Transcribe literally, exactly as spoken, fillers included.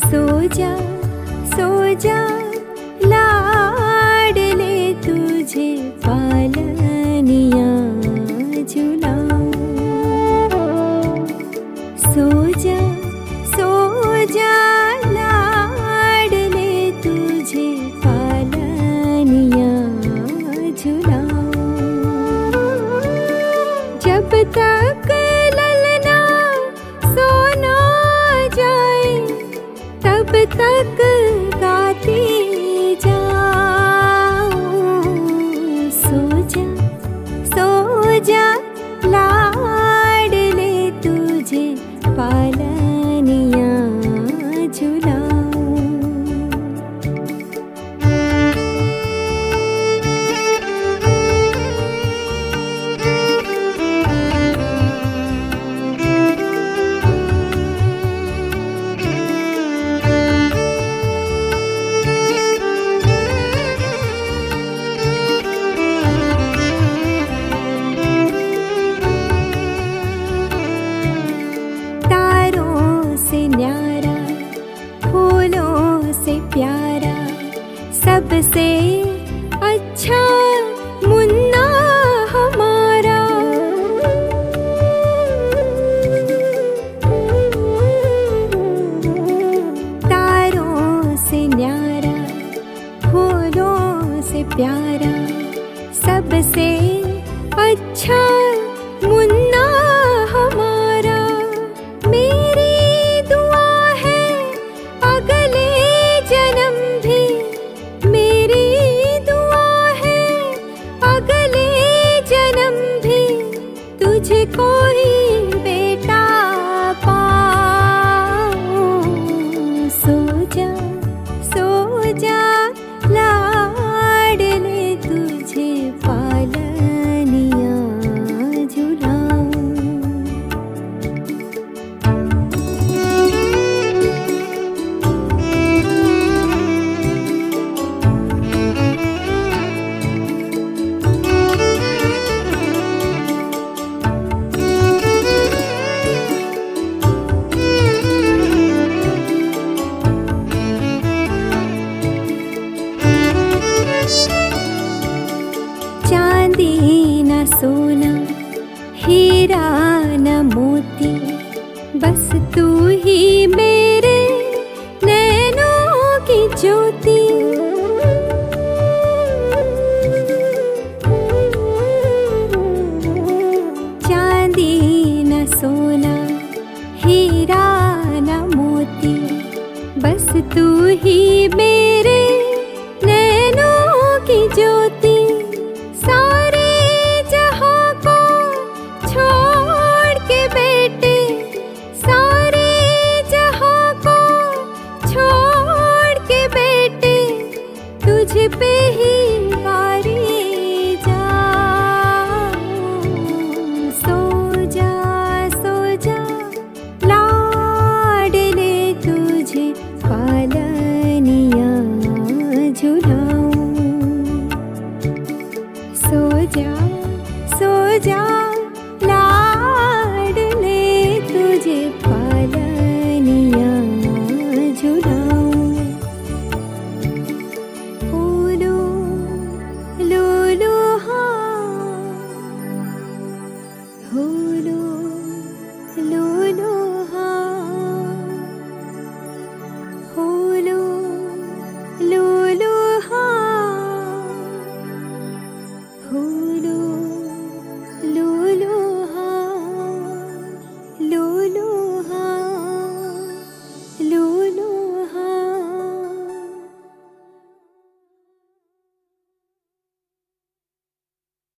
सो जा सो जा लाडले तुझे पालनिया झुलाऊं। सो जा सो जा लाडले तुझे पालनिया झुलाऊं। जब तक ललना सो ना जाए तब तक गाती जाऊं। सो जा सो जा लाडले तुझे पालनिया झुलाऊं। न्यारा फूलों से प्यारा सबसे अच्छा मुन्ना हमारा। तारों से न्यारा फूलों से प्यारा सबसे अच्छा मुन्ना हमारा। मेरी तुझे कोई बेटा पाऊं। सो जा सो जा लाडले तुझे पालनिया झुलाऊं। चांदी न सोना हीरा न मोती बस तू ही मेरे नैनों की ज्योति। चांदी न सोना हीरा न मोती बस तू ही मेरे नैनों की ज्योति।